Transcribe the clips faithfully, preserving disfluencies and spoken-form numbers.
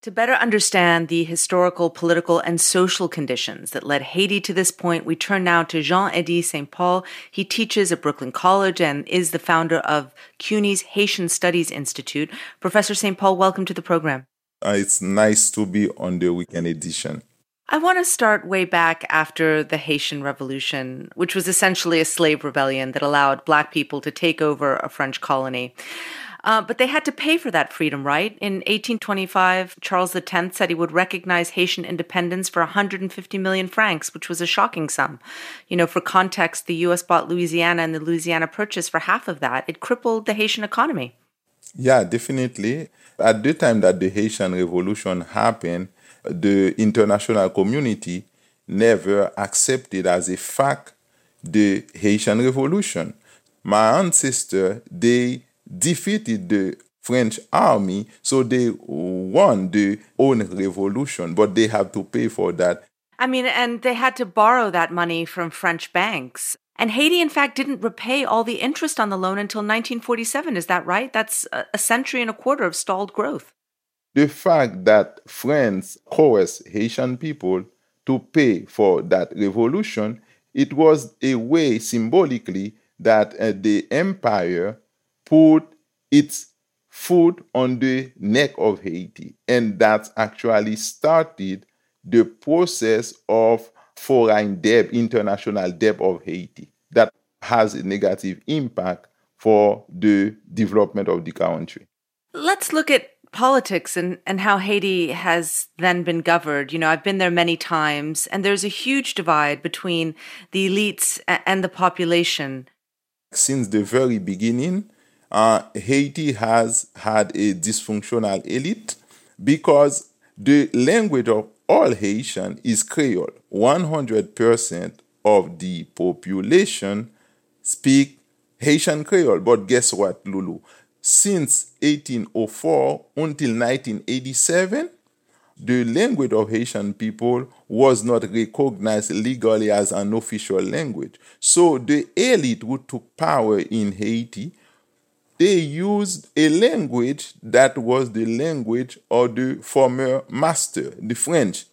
To better understand the historical, political, and social conditions that led Haiti to this point, we turn now to Jean-Eddy Saint Paul. He teaches at Brooklyn College and is the founder of CUNY's Haitian Studies Institute. Professor Saint Paul, welcome to the program. Uh, it's nice to be on the weekend edition. I want to start way back after the Haitian Revolution, which was essentially a slave rebellion that allowed Black people to take over a French colony. Uh, but they had to pay for that freedom, right? In eighteen twenty-five, Charles the tenth said he would recognize Haitian independence for one hundred fifty million francs, which was a shocking sum. You know, for context, the U S bought Louisiana and the Louisiana Purchase for half of that. It crippled the Haitian economy. Yeah, definitely. At the time that the Haitian Revolution happened, the international community never accepted as a fact the Haitian Revolution. My ancestors, they defeated the French army, so they won their own revolution, but they have to pay for that. I mean, and they had to borrow that money from French banks. And Haiti, in fact, didn't repay all the interest on the loan until nineteen forty-seven. Is that right? That's a century and a quarter of stalled growth. The fact that France coerced Haitian people to pay for that revolution, it was a way symbolically that uh, the empire put its foot on the neck of Haiti. And that actually started the process of foreign debt, international debt of Haiti. That has a negative impact for the development of the country. Let's look at politics and, and how Haiti has then been governed. You know, I've been there many times, and there's a huge divide between the elites and the population. Since the very beginning, uh, Haiti has had a dysfunctional elite because the language of all Haitian is Creole. one hundred percent of the population speak Haitian Creole. But guess what, Lulu? Since eighteen oh four until nineteen eighty-seven, the language of Haitian people was not recognized legally as an official language. So the elite who took power in Haiti, they used a language that was the language of the former master, the French.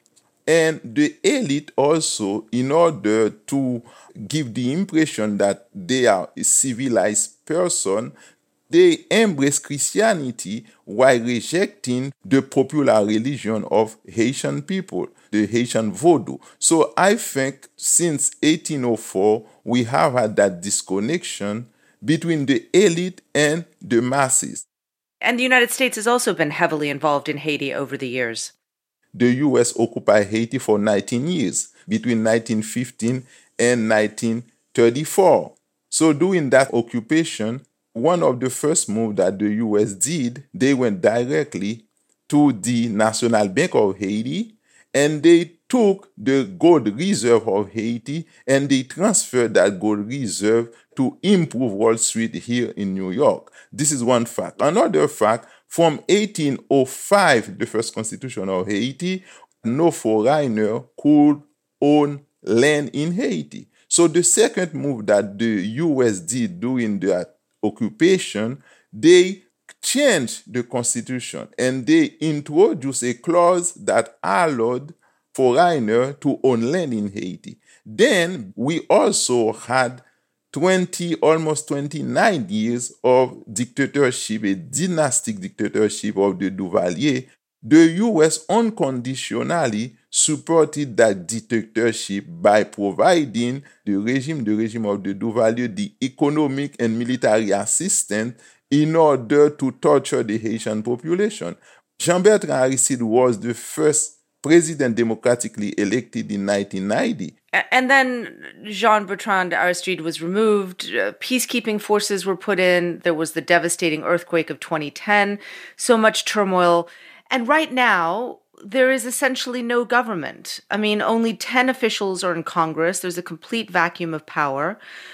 And the elite also, in order to give the impression that they are a civilized person, they embrace Christianity while rejecting the popular religion of Haitian people, the Haitian Vodou. So I think since eighteen oh four, we have had that disconnection between the elite and the masses. And the United States has also been heavily involved in Haiti over the years. The U S occupied Haiti for nineteen years, between nineteen fifteen and nineteen thirty-four. So during that occupation, one of the first moves that the U S did, they went directly to the National Bank of Haiti, and they took the gold reserve of Haiti and they transferred that gold reserve to improve Wall Street here in New York. This is one fact. Another fact, from eighteen oh five, the first constitution of Haiti, no foreigner could own land in Haiti. So the second move that the U S did during that occupation, they changed the constitution and they introduced a clause that allowed foreigners to own land in Haiti. Then we also had twenty, almost twenty-nine years of dictatorship, a dynastic dictatorship of the Duvalier. The U S unconditionally supported that dictatorship by providing the regime, the regime of the Duvalier, the economic and military assistance in order to torture the Haitian population. Jean-Bertrand Aristide was the first president democratically elected in nineteen ninety. And then Jean-Bertrand Aristide was removed. Uh, peacekeeping forces were put in. There was the devastating earthquake of twenty ten. So much turmoil. And right now, there is essentially no government. I mean, only ten officials are in Congress. There's a complete vacuum of power.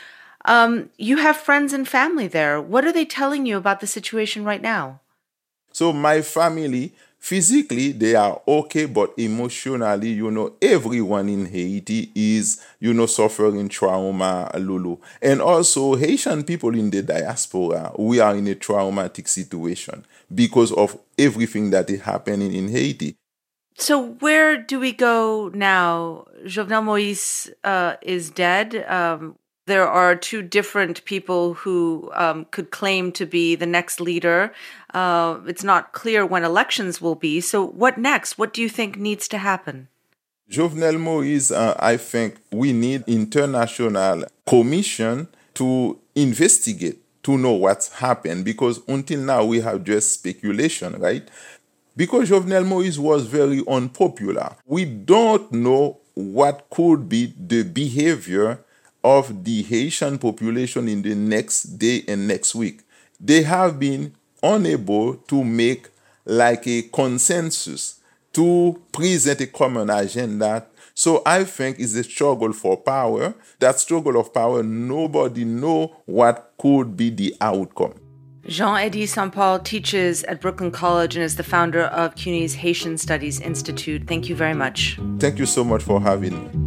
Um, you have friends and family there. What are they telling you about the situation right now? So my family, Physically, they are okay, but emotionally, you know, everyone in Haiti is, you know, suffering trauma, Lulu. And also, Haitian people in the diaspora, we are in a traumatic situation because of everything that is happening in Haiti. So where do we go now? Jovenel Moïse uh, is dead. Um, there are two different people who um, could claim to be the next leader. Uh, it's not clear when elections will be. So what next? What do you think needs to happen? Jovenel Moïse, uh, I think we need international commission to investigate, to know what's happened, because until now we have just speculation, right? Because Jovenel Moïse was very unpopular. We don't know what could be the behavior of the Haitian population in the next day and next week. They have been unable to make like a consensus to present a common agenda. So I think it's a struggle for power. That struggle of power, nobody knows what could be the outcome. Jean-Eddy Saint-Paul teaches at Brooklyn College and is the founder of C U N Y's Haitian Studies Institute. Thank you very much. Thank you so much for having me.